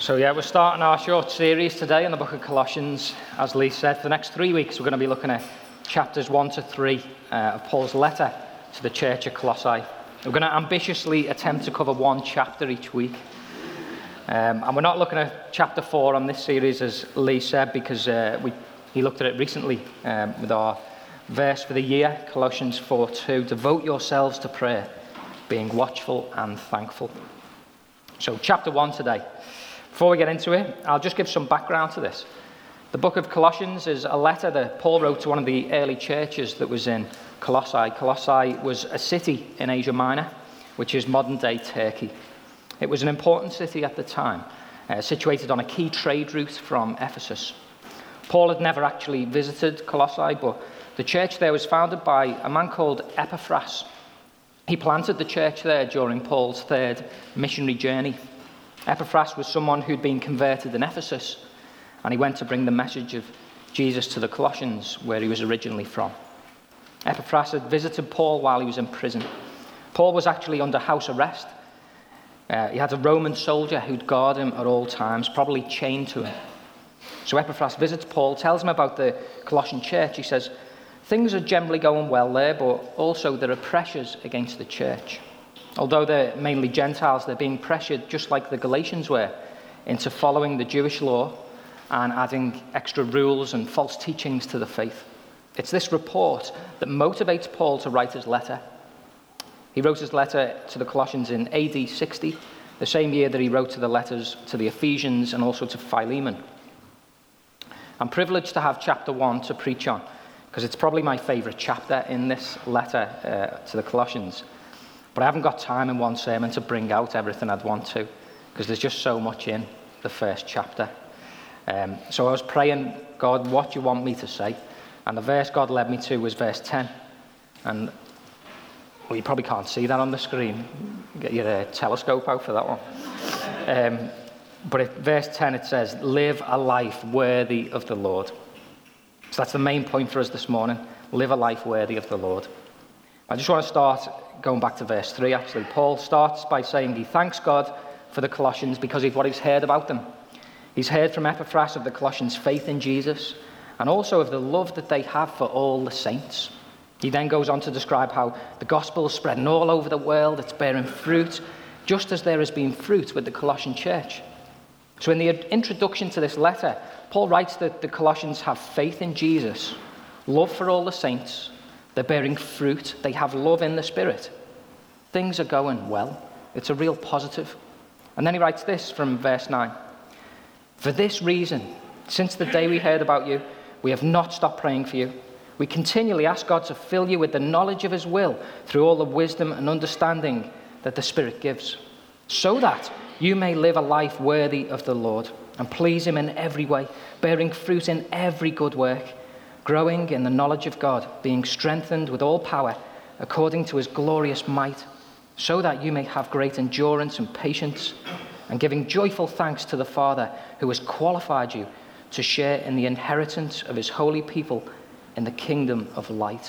We're starting our short series today in the book of Colossians. As Lee said, for the next 3 weeks, we're going to be looking at chapters 1 to 3 of Paul's letter to the church at Colossae. We're going to ambitiously attempt to cover one chapter each week. And we're not looking at chapter 4 on this series, as Lee said, because he looked at it recently with our verse for the year, Colossians 4:2. Devote yourselves to prayer, being watchful and thankful. So chapter 1 today. Before we get into it, I'll just give some background to this. The book of Colossians is a letter that Paul wrote to one of the early churches that was in Colossae. Colossae was a city in Asia Minor, which is modern-day Turkey. It was an important city at the time, situated on a key trade route from Ephesus. Paul had never actually visited Colossae, but the church there was founded by a man called Epaphras. He planted the church there during Paul's third missionary journey. Epaphras was someone who'd been converted in Ephesus, and he went to bring the message of Jesus to the Colossians, where he was originally from. Epaphras had visited Paul while he was in prison. Paul was actually under house arrest. He had a Roman soldier who'd guard him at all times, probably chained to him. So Epaphras visits Paul, tells him about the Colossian church. He says, things are generally going well there, but also there are pressures against the church. Although they're mainly Gentiles, they're being pressured, just like the Galatians were, into following the Jewish law and adding extra rules and false teachings to the faith. It's this report that motivates Paul to write his letter. He wrote his letter to the Colossians in AD 60, the same year that he wrote to the letters to the Ephesians and also to Philemon. I'm privileged to have chapter 1 to preach on, because it's probably my favourite chapter in this letter to the Colossians. But I haven't got time in one sermon to bring out everything I'd want to, because there's just so much in the first chapter. So I was praying, God, what do you want me to say? And the verse God led me to was verse 10. And well, you probably can't see that on the screen. Get your telescope out for that one. But at verse 10 it says, live a life worthy of the Lord. So that's the main point for us this morning. Live a life worthy of the Lord. I just want to start going back to verse 3, actually. Paul starts by saying he thanks God for the Colossians because of what he's heard about them. He's heard from Epaphras of the Colossians' faith in Jesus and also of the love that they have for all the saints. He then goes on to describe how the gospel is spreading all over the world, it's bearing fruit, just as there has been fruit with the Colossian church. So in the introduction to this letter, Paul writes that the Colossians have faith in Jesus, love for all the saints, they're bearing fruit, they have love in the Spirit. Things are going well. It's a real positive. And then he writes this from verse 9. For this reason, since the day we heard about you, we have not stopped praying for you. We continually ask God to fill you with the knowledge of his will through all the wisdom and understanding that the Spirit gives, so that you may live a life worthy of the Lord and please him in every way, bearing fruit in every good work, growing in the knowledge of God, being strengthened with all power according to his glorious might, so that you may have great endurance and patience, and giving joyful thanks to the Father who has qualified you to share in the inheritance of his holy people in the kingdom of light.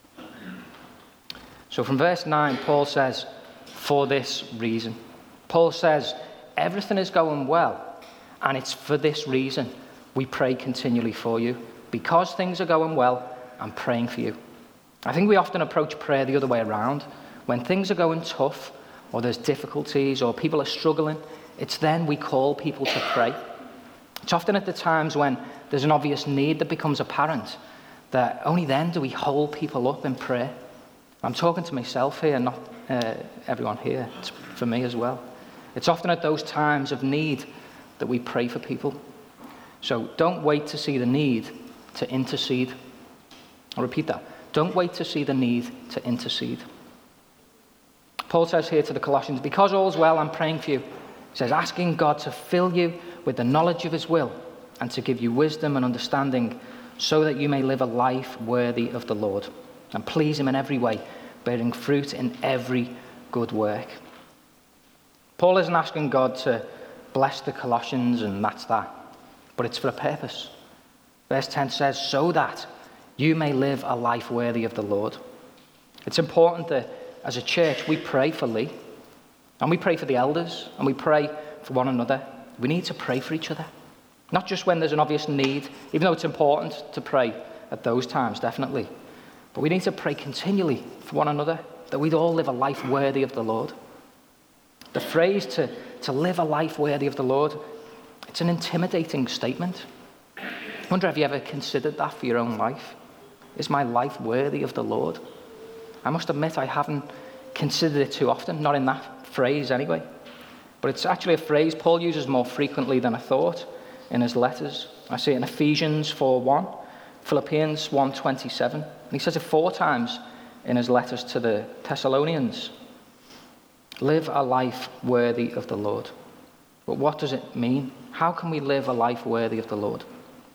So from verse 9, Paul says, for this reason. Paul says, everything is going well, and it's for this reason we pray continually for you. Because things are going well, I'm praying for you. I think we often approach prayer the other way around. When things are going tough, or there's difficulties, or people are struggling, it's then we call people to pray. It's often at the times when there's an obvious need that becomes apparent, that only then do we hold people up in prayer. I'm talking to myself here, not everyone here. It's for me as well. It's often at those times of need that we pray for people. So don't wait to see the need to intercede. I'll repeat that. Don't wait to see the need to intercede. Paul says here to the Colossians, because all's well, I'm praying for you. He says, asking God to fill you with the knowledge of his will and to give you wisdom and understanding so that you may live a life worthy of the Lord and please him in every way, bearing fruit in every good work. Paul isn't asking God to bless the Colossians and that's that, but it's for a purpose. Verse 10 says, so that you may live a life worthy of the Lord. It's important that as a church we pray for Lee, and we pray for the elders, and we pray for one another. we need to pray for each other. Not just when there's an obvious need, even though it's important to pray at those times, definitely. But we need to pray continually for one another, that we'd all live a life worthy of the Lord. The phrase to live a life worthy of the Lord, it's an intimidating statement. I wonder if you ever considered that for your own life. Is my life worthy of the Lord? I must admit I haven't considered it too often, not in that phrase anyway. But it's actually a phrase Paul uses more frequently than I thought in his letters. I see it in Ephesians 4:1, Philippians 1:27, and he says it 4 times in his letters to the Thessalonians. Live a life worthy of the Lord. But what does it mean? How can we live a life worthy of the Lord?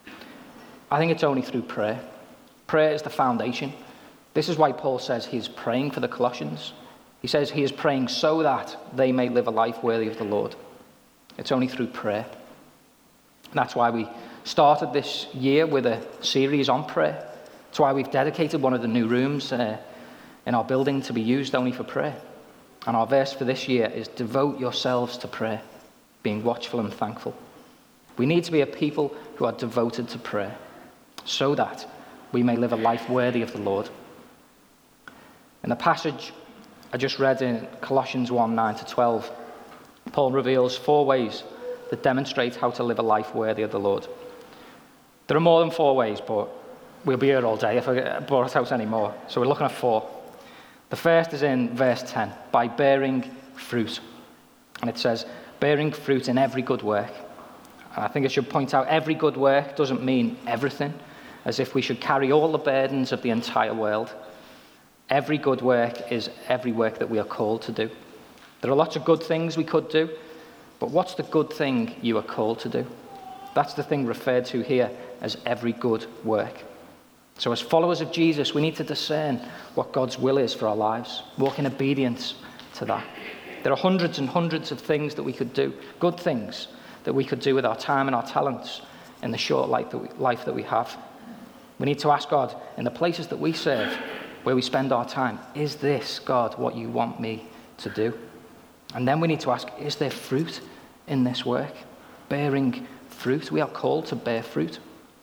I think it's only through prayer. Prayer is the foundation. This is why Paul says he is praying for the Colossians. He says he is praying so that they may live a life worthy of the Lord. It's only through prayer. That's why we started this year with a series on prayer. That's why we've dedicated one of the new rooms in our building to be used only for prayer. And our verse for this year is devote yourselves to prayer, being watchful and thankful. We need to be a people who are devoted to prayer so that we may live a life worthy of the Lord. In the passage I just read in Colossians 1:9-12, Paul reveals 4 ways that demonstrate how to live a life worthy of the Lord. There are more than 4 ways, but we'll be here all day if I brought out any more. So we're looking at 4. The first is in verse 10, by bearing fruit. And it says, bearing fruit in every good work. And I think I should point out, every good work doesn't mean everything, as if we should carry all the burdens of the entire world. Every good work is every work that we are called to do. There are lots of good things we could do, but what's the good thing you are called to do? That's the thing referred to here as every good work. So as followers of Jesus, we need to discern what God's will is for our lives, walk in obedience to that. There are hundreds and hundreds of things that we could do, good things that we could do with our time and our talents in the short life that we have. We need to ask God, in the places that we serve, where we spend our time, is this, God, what you want me to do? And then we need to ask, is there fruit in this work? Bearing fruit. We are called to bear fruit.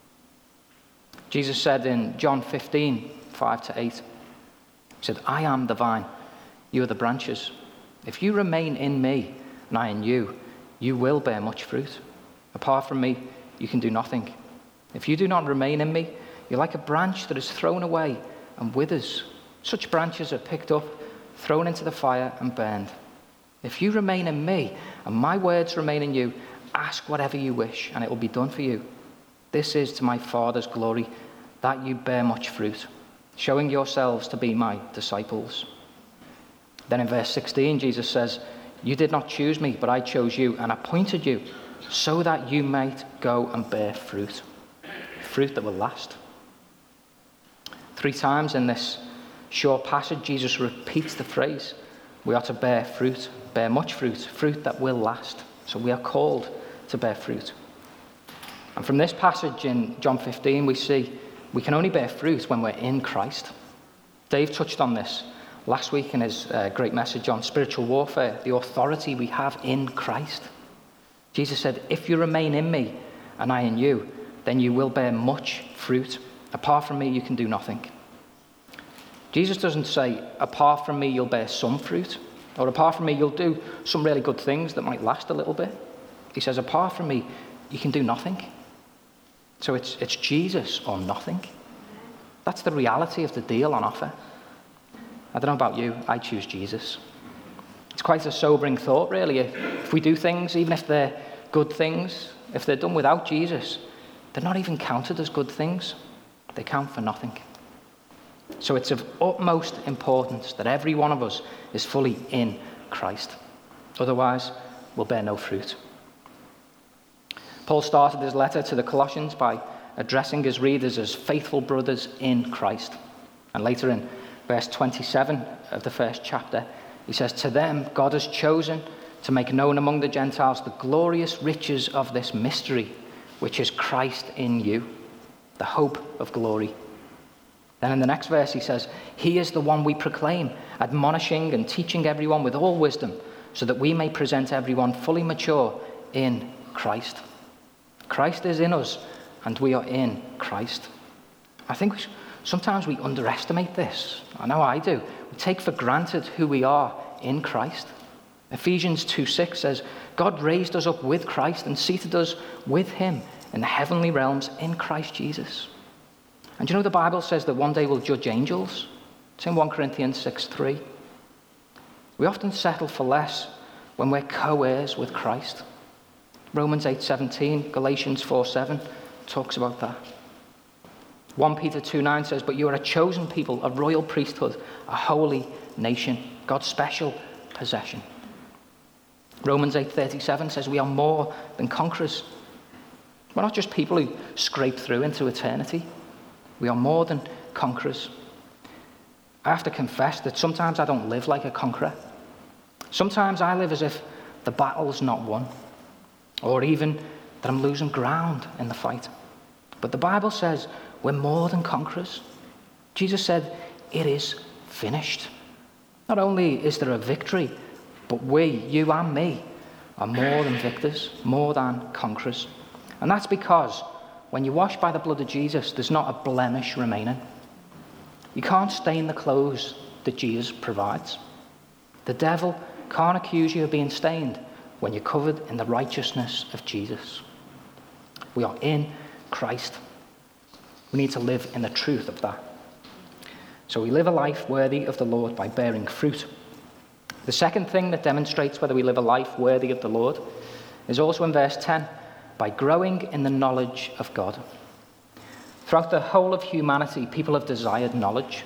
Jesus said in John 15:5-8, he said, I am the vine, you are the branches. If you remain in me and I in you, you will bear much fruit. Apart from me, you can do nothing. If you do not remain in me, you're like a branch that is thrown away and withers. Such branches are picked up, thrown into the fire and burned. If you remain in me and my words remain in you, ask whatever you wish and it will be done for you. This is to my Father's glory, that you bear much fruit, showing yourselves to be my disciples. Then in verse 16, Jesus says, you did not choose me, but I chose you and appointed you so that you might go and bear fruit. Fruit that will last. 3 times in this short passage, Jesus repeats the phrase, we are to bear fruit, bear much fruit, fruit that will last. So we are called to bear fruit. And from this passage in John 15, we see we can only bear fruit when we're in Christ. Dave touched on this last week in his great message on spiritual warfare, the authority we have in Christ. Jesus said, if you remain in me and I in you, then you will bear much fruit. Apart from me, you can do nothing. Jesus doesn't say, apart from me, you'll bear some fruit, or apart from me, you'll do some really good things that might last a little bit. He says, apart from me, you can do nothing. So it's Jesus or nothing. That's the reality of the deal on offer. I don't know about you, I choose Jesus. It's quite a sobering thought, really. If we do things, even if they're good things, if they're done without Jesus, they're not even counted as good things. They count for nothing. So it's of utmost importance that every one of us is fully in Christ. Otherwise, we'll bear no fruit. Paul started his letter to the Colossians by addressing his readers as faithful brothers in Christ. And later in verse 27 of the first chapter, he says, to them God has chosen to make known among the Gentiles the glorious riches of this mystery, which is Christ in you, the hope of glory. Then in the next verse he says, he is the one we proclaim, admonishing and teaching everyone with all wisdom, so that we may present everyone fully mature in Christ. Christ is in us, and we are in Christ. I think sometimes we underestimate this. I know I do. We take for granted who we are in Christ. Ephesians 2:6 says, God raised us up with Christ and seated us with him in the heavenly realms in Christ Jesus. And you know the Bible says that one day we'll judge angels? It's in 1 Corinthians 6:3. We often settle for less when we're co-heirs with Christ. Romans 8:17, Galatians 4:7 talks about that. 1 Peter 2:9 says, but you are a chosen people, a royal priesthood, a holy nation, God's special possession. Romans 8:37 says we are more than conquerors. We're not just people who scrape through into eternity. We are more than conquerors. I have to confess that sometimes I don't live like a conqueror. Sometimes I live as if the battle's not won, or even that I'm losing ground in the fight. But the Bible says we're more than conquerors. Jesus said, it is finished. Not only is there a victory, but we, you and me, are more than victors, more than conquerors. And that's because when you're washed by the blood of Jesus, there's not a blemish remaining. You can't stain the clothes that Jesus provides. The devil can't accuse you of being stained when you're covered in the righteousness of Jesus. We are in Christ. We need to live in the truth of that. So we live a life worthy of the Lord by bearing fruit. The second thing that demonstrates whether we live a life worthy of the Lord is also in verse 10, by growing in the knowledge of God. Throughout the whole of humanity, people have desired knowledge.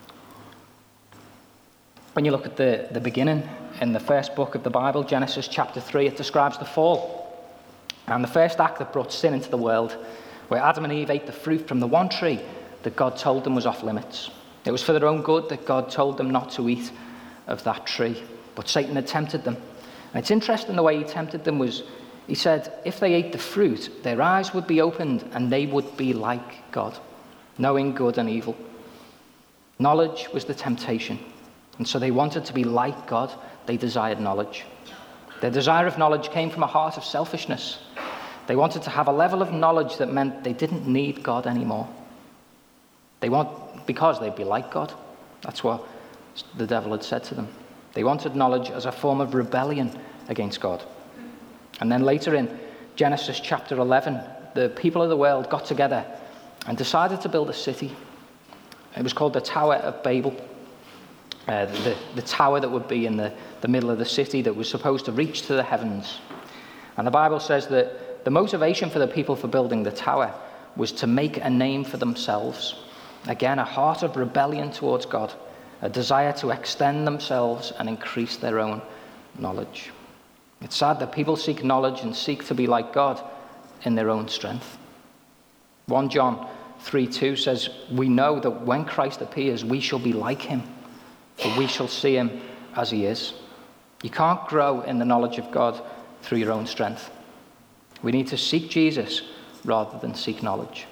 When you look at the beginning, in the first book of the Bible, Genesis chapter 3, it describes the fall. And the first act that brought sin into the world, where Adam and Eve ate the fruit from the one tree that God told them was off limits. It was for their own good that God told them not to eat of that tree. But Satan had tempted them. And it's interesting the way he tempted them was, he said, if they ate the fruit, their eyes would be opened and they would be like God, knowing good and evil. Knowledge was the temptation. And so they wanted to be like God. They desired knowledge. Their desire of knowledge came from a heart of selfishness. They wanted to have a level of knowledge that meant they didn't need God anymore. Because they'd be like God. That's what the devil had said to them. They wanted knowledge as a form of rebellion against God. And then later in Genesis chapter 11, the people of the world got together and decided to build a city. It was called the Tower of Babel. The tower that would be in the middle of the city that was supposed to reach to the heavens. And the Bible says that the motivation for the people for building the tower was to make a name for themselves. Again, a heart of rebellion towards God, a desire to extend themselves and increase their own knowledge. It's sad that people seek knowledge and seek to be like God in their own strength. 1 John 3:2 says, we know that when Christ appears, we shall be like him, for we shall see him as he is. You can't grow in the knowledge of God through your own strength. We need to seek Jesus rather than seek knowledge.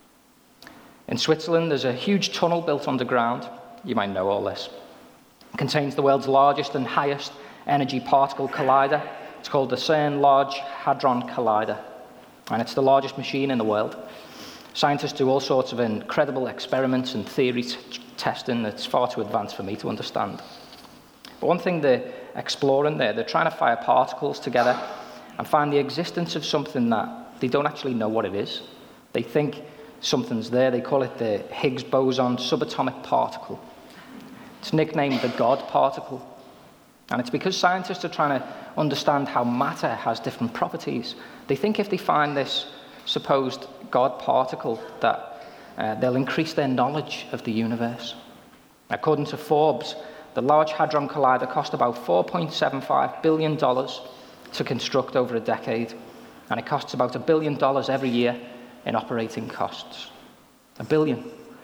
In Switzerland, there's a huge tunnel built underground. You might know all this. It contains the world's largest and highest energy particle collider. It's called the CERN Large Hadron Collider, and it's the largest machine in the world. Scientists do all sorts of incredible experiments and theory testing that's far too advanced for me to understand. But one thing they're exploring there, they're trying to fire particles together and find the existence of something that they don't actually know what it is. They think something's there. They call it the Higgs boson subatomic particle. It's nicknamed the God particle. And it's because scientists are trying to understand how matter has different properties. They think if they find this supposed God particle that they'll increase their knowledge of the universe. According to Forbes, the Large Hadron Collider cost about $4.75 billion to construct over a decade, and it costs about $1 billion every year in operating costs. $1 billion.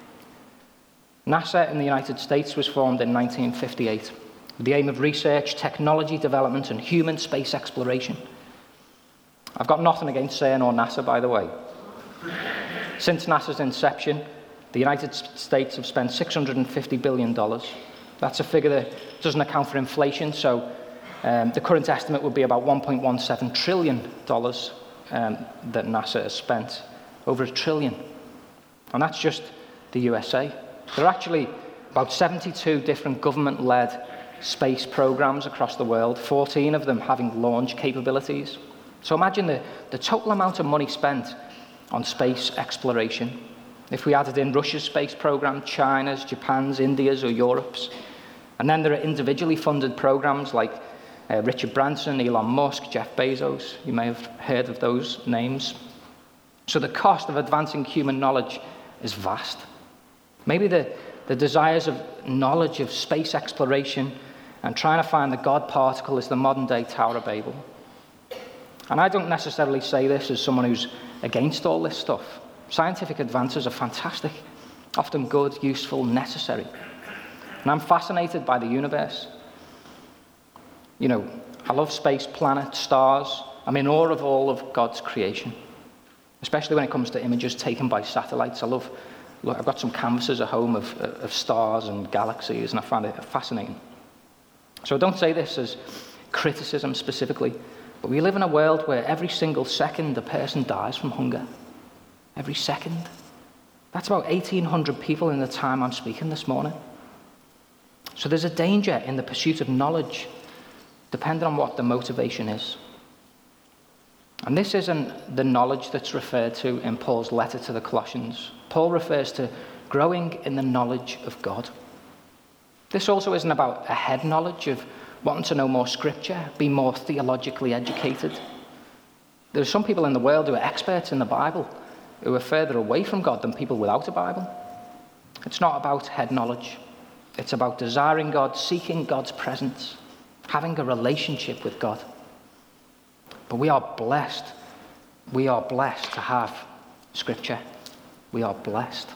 NASA in the United States was formed in 1958 with the aim of research, technology development, and human space exploration. I've got nothing against CERN or NASA, by the way. Since NASA's inception, the United States have spent $650 billion. That's a figure that doesn't account for inflation, so the current estimate would be about $1.17 trillion that NASA has spent, over $1 trillion. And that's just the USA. There are actually about 72 different government-led space programs across the world, 14 of them having launch capabilities. So imagine the total amount of money spent on space exploration. If we added in Russia's space program, China's, Japan's, India's, or Europe's. And then there are individually funded programs like Richard Branson, Elon Musk, Jeff Bezos. You may have heard of those names. So the cost of advancing human knowledge is vast. Maybe the desires of knowledge of space exploration and trying to find the God particle is the modern-day Tower of Babel. And I don't necessarily say this as someone who's against all this stuff. Scientific advances are fantastic, often good, useful, necessary. And I'm fascinated by the universe. You know, I love space, planets, stars. I'm in awe of all of God's creation, especially when it comes to images taken by satellites. I've got some canvases at home of stars and galaxies, and I find it fascinating. So I don't say this as criticism specifically, but we live in a world where every single second a person dies from hunger. Every second. That's about 1,800 people in the time I'm speaking this morning. So there's a danger in the pursuit of knowledge, depending on what the motivation is. And this isn't the knowledge that's referred to in Paul's letter to the Colossians. Paul refers to growing in the knowledge of God. This also isn't about a head knowledge of wanting to know more scripture, be more theologically educated. There are some people in the world who are experts in the Bible, who are further away from God than people without a Bible. It's not about head knowledge. It's about desiring God, seeking God's presence, having a relationship with God. But we are blessed. We are blessed to have Scripture. We are blessed.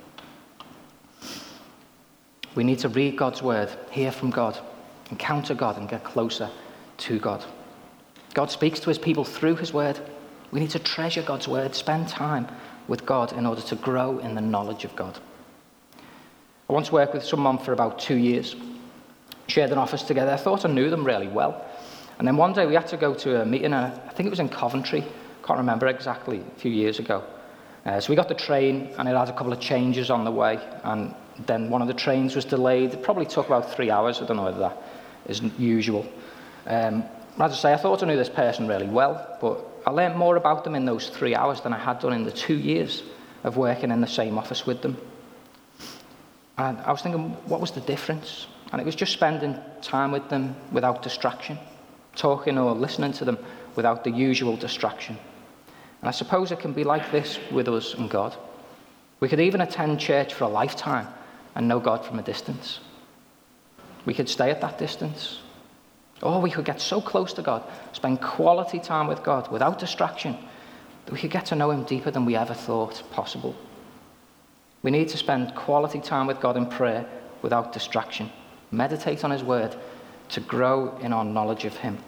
We need to read God's word, hear from God, encounter God, and get closer to God. God speaks to his people through his word. We need to treasure God's word, spend time with God in order to grow in the knowledge of God. I once worked with someone for about 2 years, shared an office together. I thought I knew them really well. And then one day we had to go to a meeting, I think it was in Coventry, can't remember exactly, a few years ago. So we got the train, and it had a couple of changes on the way, and then one of the trains was delayed. It probably took about 3 hours. I don't know whether that is usual. As I say, I thought I knew this person really well, but I learned more about them in those 3 hours than I had done in the 2 years of working in the same office with them. And I was thinking, what was the difference? And it was just spending time with them without distraction, talking or listening to them without the usual distraction. And I suppose it can be like this with us and God. We could even attend church for a lifetime and know God from a distance. We could stay at that distance. Or we could get so close to God, spend quality time with God without distraction, that we could get to know him deeper than we ever thought possible. We need to spend quality time with God in prayer without distraction. Meditate on his word to grow in our knowledge of him.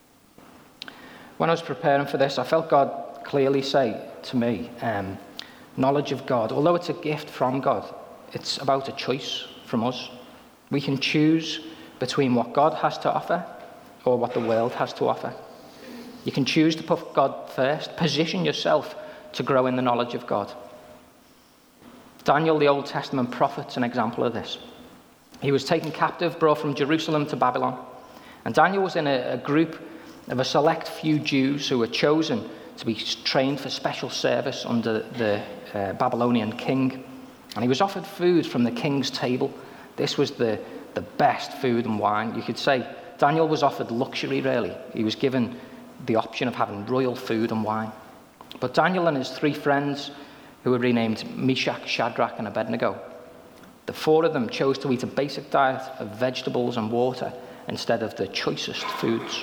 When I was preparing for this, I felt God clearly say to me, knowledge of God, although it's a gift from God, it's about a choice from us. We can choose between what God has to offer or what the world has to offer. You can choose to put God first, position yourself to grow in the knowledge of God. Daniel, the Old Testament prophet, is an example of this. He was taken captive, brought from Jerusalem to Babylon. And Daniel was in a group of a select few Jews who were chosen to be trained for special service under the Babylonian king. And he was offered food from the king's table. This was the best food and wine. You could say Daniel was offered luxury, really. He was given the option of having royal food and wine. But Daniel and his 3 friends, who were renamed Meshach, Shadrach, and Abednego, the 4 of them chose to eat a basic diet of vegetables and water instead of the choicest foods.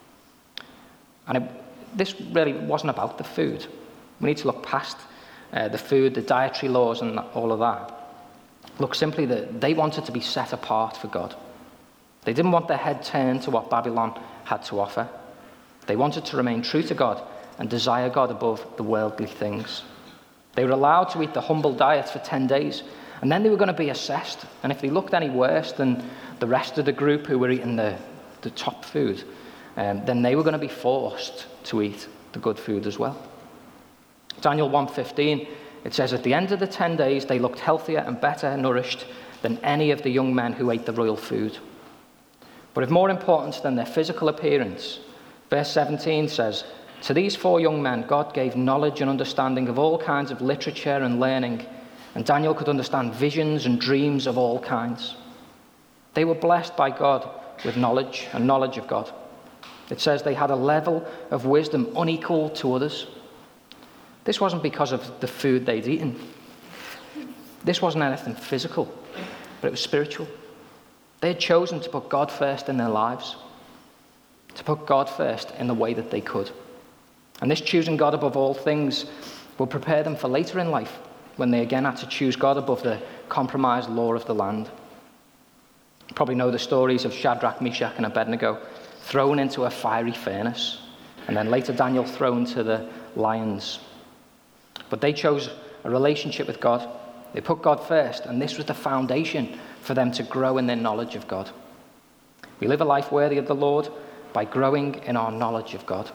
And this really wasn't about the food. We need to look past the food, the dietary laws, and all of that. Look simply that they wanted to be set apart for God. They didn't want their head turned to what Babylon had to offer. They wanted to remain true to God and desire God above the worldly things. They were allowed to eat the humble diet for 10 days, and then they were going to be assessed. And if they looked any worse than the rest of the group who were eating the top food, then they were going to be forced to eat the good food as well. Daniel 1:15, it says, at the end of the 10 days, they looked healthier and better nourished than any of the young men who ate the royal food. But of more importance than their physical appearance, verse 17 says, to these 4 young men, God gave knowledge and understanding of all kinds of literature and learning, and Daniel could understand visions and dreams of all kinds. They were blessed by God with knowledge and knowledge of God. It says they had a level of wisdom unequal to others. This wasn't because of the food they'd eaten. This wasn't anything physical, but it was spiritual. They had chosen to put God first in their lives, to put God first in the way that they could. And this choosing God above all things will prepare them for later in life, when they again had to choose God above the compromised law of the land. You probably know the stories of Shadrach, Meshach, and Abednego thrown into a fiery furnace, and then later Daniel thrown to the lions. But they chose a relationship with God. They put God first, and this was the foundation for them to grow in their knowledge of God. We live a life worthy of the Lord by growing in our knowledge of God.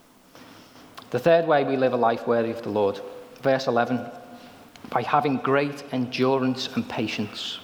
The third way we live a life worthy of the Lord, verse 11, by having great endurance and patience.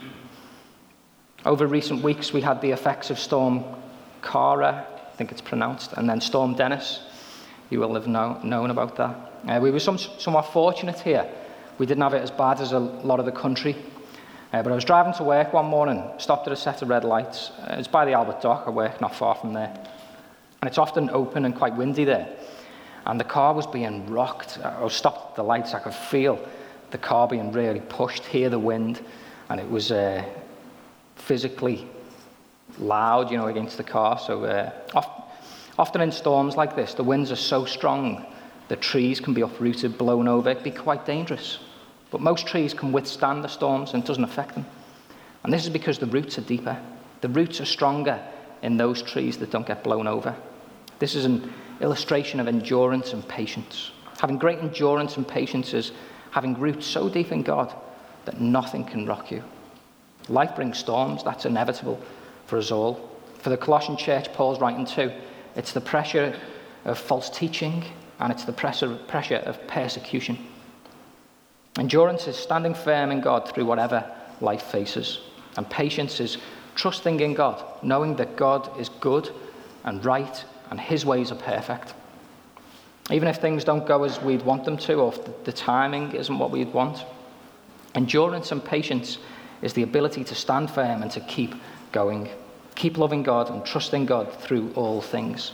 Over recent weeks, we had the effects of Storm Cara, I think it's pronounced, and then Storm Dennis. You will have known about that. We were somewhat fortunate here. We didn't have it as bad as a lot of the country. But I was driving to work one morning, stopped at a set of red lights. It's by the Albert Dock. I work not far from there. And it's often open and quite windy there. And the car was being rocked. I was stopped at the lights. I could feel the car being really pushed, hear the wind. And it was physically loud, against the car. So often in storms like this, the winds are so strong, the trees can be uprooted, blown over. It can be quite dangerous. But most trees can withstand the storms and it doesn't affect them. And this is because the roots are deeper. The roots are stronger in those trees that don't get blown over. This is an illustration of endurance and patience. Having great endurance and patience is having roots so deep in God that nothing can rock you. Life brings storms, that's inevitable for us all. For the Colossian church, Paul's writing too, it's the pressure of false teaching and it's the pressure of persecution. Endurance is standing firm in God through whatever life faces. And patience is trusting in God, knowing that God is good and right and his ways are perfect. Even if things don't go as we'd want them to, or if the timing isn't what we'd want. Endurance and patience is the ability to stand firm and to keep going. Keep loving God and trusting God through all things.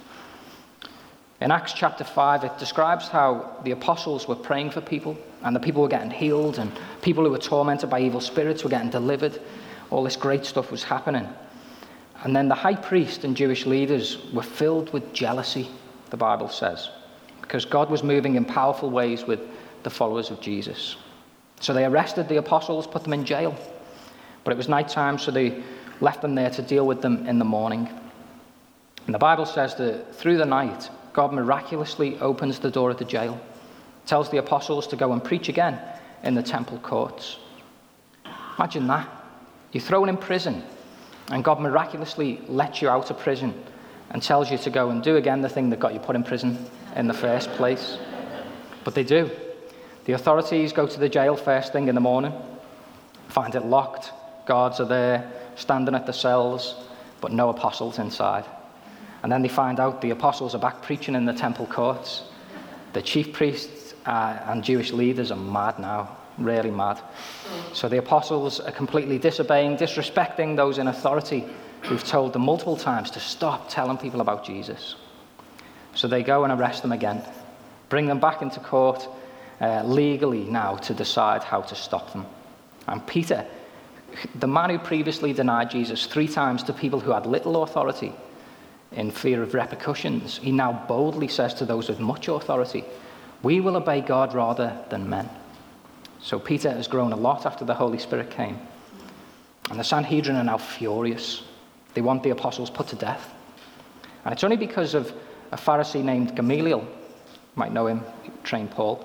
In Acts chapter 5, it describes how the apostles were praying for people, and the people were getting healed, and people who were tormented by evil spirits were getting delivered. All this great stuff was happening. And then the high priest and Jewish leaders were filled with jealousy, the Bible says, because God was moving in powerful ways with the followers of Jesus. So they arrested the apostles, put them in jail. But it was nighttime, so they left them there to deal with them in the morning. And the Bible says that through the night, God miraculously opens the door of the jail, tells the apostles to go and preach again in the temple courts. Imagine that. You're thrown in prison, and God miraculously lets you out of prison and tells you to go and do again the thing that got you put in prison in the first place. But they do. The authorities go to the jail first thing in the morning, find it locked, guards are there, standing at the cells, but no apostles inside. And then they find out the apostles are back preaching in the temple courts. The chief priests and Jewish leaders are mad now, really mad. So the apostles are completely disobeying, disrespecting those in authority who've told them multiple times to stop telling people about Jesus. So they go and arrest them again, bring them back into court legally now to decide how to stop them. And Peter, the man who previously denied Jesus 3 times to people who had little authority in fear of repercussions, he now boldly says to those with much authority, "We will obey God rather than men." So Peter has grown a lot after the Holy Spirit came. And the Sanhedrin are now furious. They want the apostles put to death. And it's only because of a Pharisee named Gamaliel, you might know him, who trained Paul,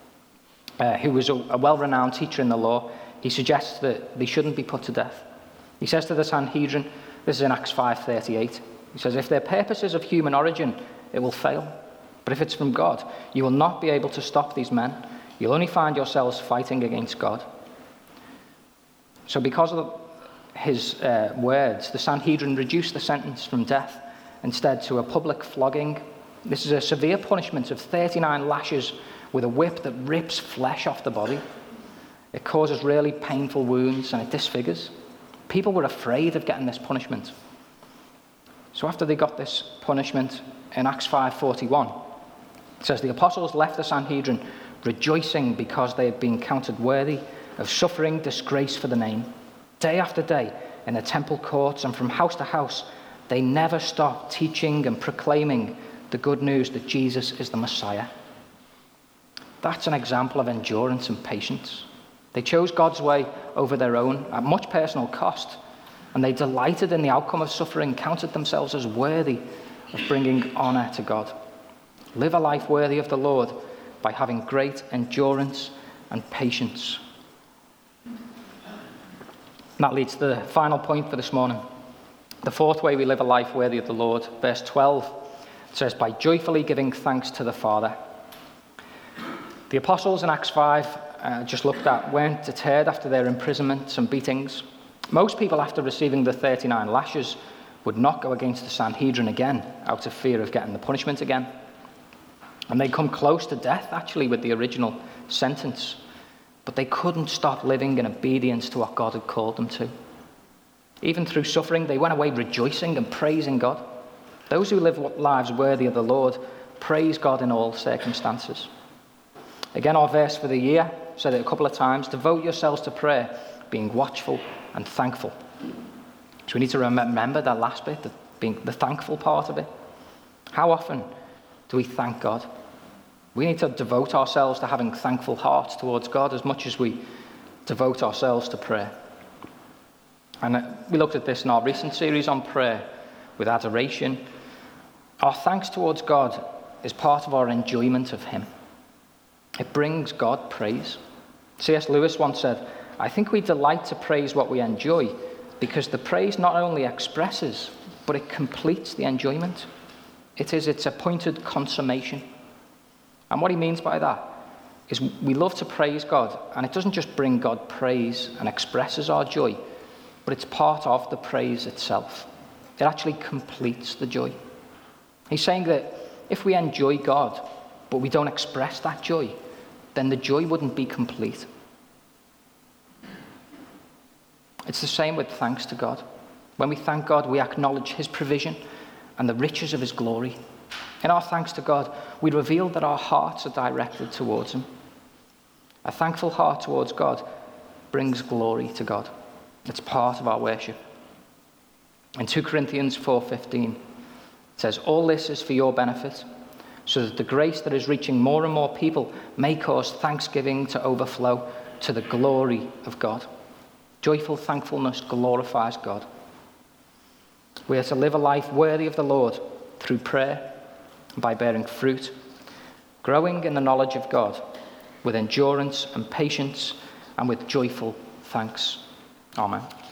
who was a well-renowned teacher in the law. He suggests that they shouldn't be put to death. He says to the Sanhedrin, this is in Acts 5:38, he says, "If their purpose is of human origin, it will fail. But if it's from God, you will not be able to stop these men. You'll only find yourselves fighting against God. So because of his words, the Sanhedrin reduced the sentence from death instead to a public flogging. This is a severe punishment of 39 lashes with a whip that rips flesh off the body. It causes really painful wounds and it disfigures. People were afraid of getting this punishment. So after they got this punishment, in Acts 5:41, it says, the apostles left the Sanhedrin rejoicing because they had been counted worthy of suffering disgrace for the name. Day after day, in the temple courts and from house to house, they never stopped teaching and proclaiming the good news that Jesus is the Messiah. That's an example of endurance and patience. They chose God's way over their own at much personal cost, and they delighted in the outcome of suffering, counted themselves as worthy of bringing honor to God. Live a life worthy of the Lord by having great endurance and patience. And that leads to the final point for this morning. The fourth way we live a life worthy of the Lord, verse 12, says, by joyfully giving thanks to the Father. The apostles in Acts 5, just looked at, weren't deterred after their imprisonments and beatings. Most people, after receiving the 39 lashes, would not go against the Sanhedrin again out of fear of getting the punishment again. And they'd come close to death, actually, with the original sentence. But they couldn't stop living in obedience to what God had called them to. Even through suffering, they went away rejoicing and praising God. Those who live lives worthy of the Lord praise God in all circumstances. Again, our verse for the year, said it a couple of times, devote yourselves to prayer, being watchful and thankful. So we need to remember that last bit, being the thankful part of it. How often do we thank God? We need to devote ourselves to having thankful hearts towards God as much as we devote ourselves to prayer. And we looked at this in our recent series on prayer with adoration. Our thanks towards God is part of our enjoyment of him. It brings God praise. C.S. Lewis once said, I think we delight to praise what we enjoy because the praise not only expresses, but it completes the enjoyment. It is its appointed consummation. And what he means by that is we love to praise God, and it doesn't just bring God praise and expresses our joy, but it's part of the praise itself. It actually completes the joy. He's saying that if we enjoy God, but we don't express that joy, then the joy wouldn't be complete. It's the same with thanks to God. When we thank God, we acknowledge his provision and the riches of his glory. In our thanks to God, we reveal that our hearts are directed towards him. A thankful heart towards God brings glory to God. It's part of our worship. In 2 Corinthians 4:15, it says, all this is for your benefit, so that the grace that is reaching more and more people may cause thanksgiving to overflow to the glory of God. Joyful thankfulness glorifies God. We are to live a life worthy of the Lord through prayer, by bearing fruit, growing in the knowledge of God, with endurance and patience, and with joyful thanks. Amen.